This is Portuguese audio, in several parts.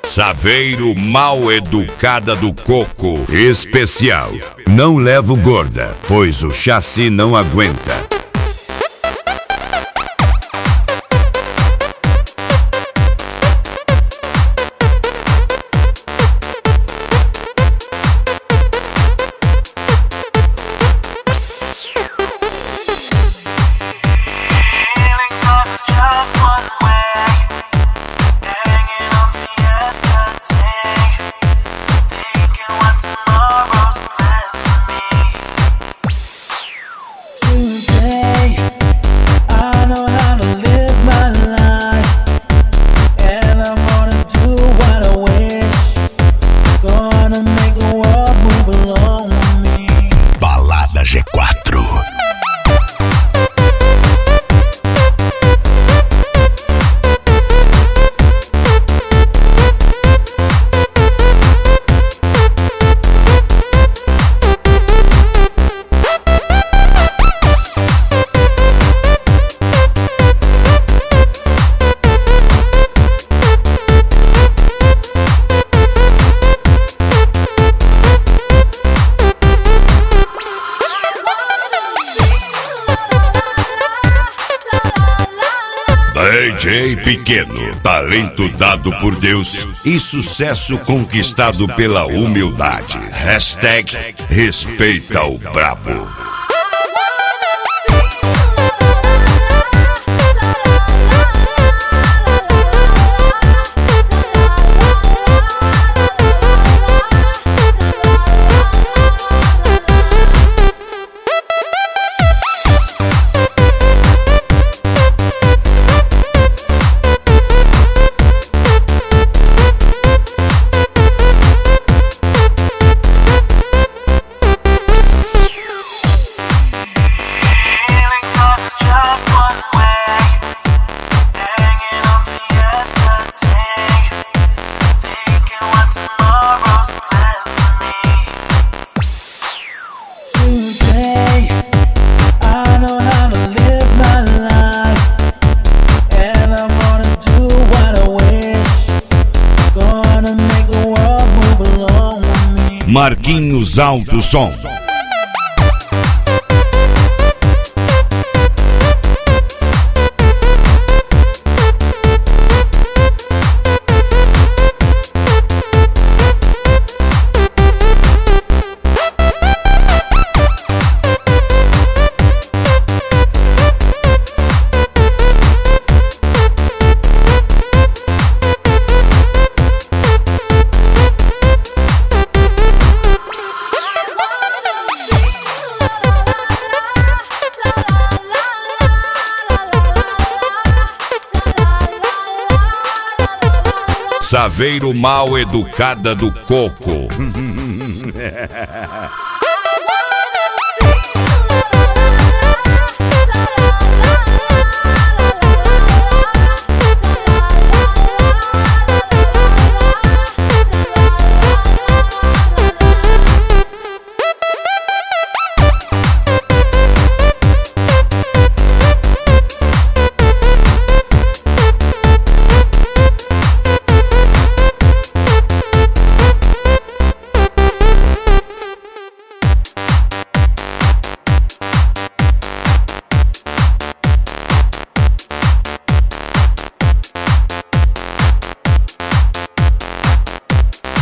Saveiro Mal Educada do Coco especial. Não levo gorda, pois o chassi não aguenta. G4. DJ Pequeno, talento dado por Deus e sucesso conquistado pela humildade. Hashtag respeita o brabo. Marquinhos Alto Som. Saveiro Mal Educada do Coco.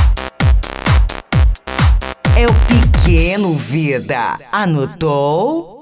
É o Pequeno, vida. Anotou?